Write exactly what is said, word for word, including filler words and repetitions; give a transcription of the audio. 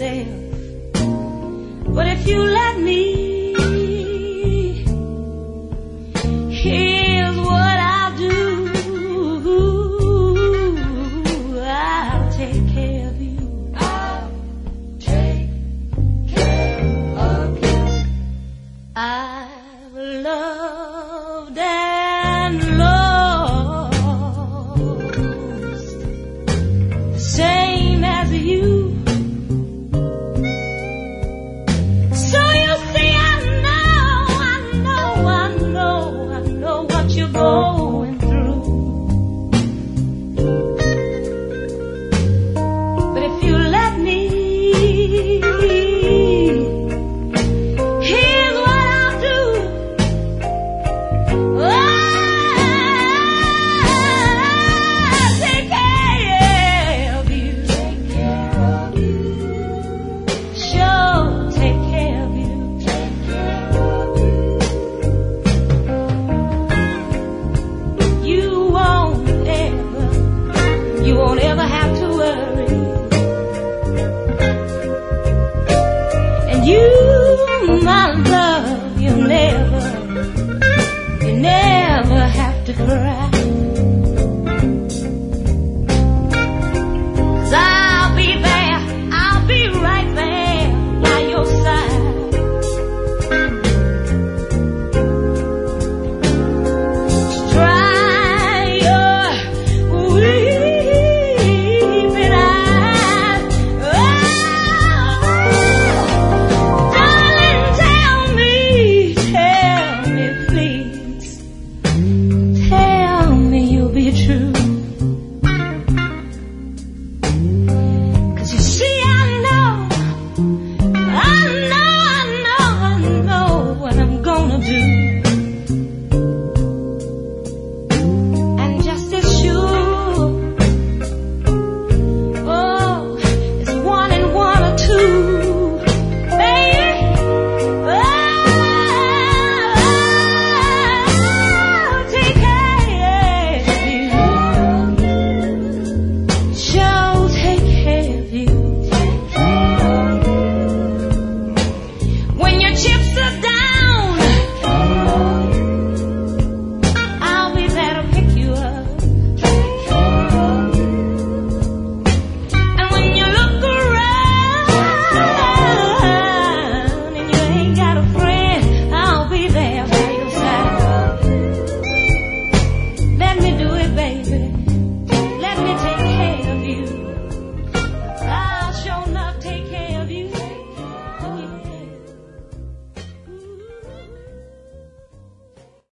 yourself. But if you let me, here's what I'll do. I'll take care of you. I'll take care of you. I've loved and lost the same as you. So you see, I know, I know, I know, I know what you're going through. But if you let me, here's what I'll do. I'll take care of you. Take care of you. Sure, take care of you. Take care of you. You won't ever, you won't ever have to worry. And you, my love, you never, you never have to cry.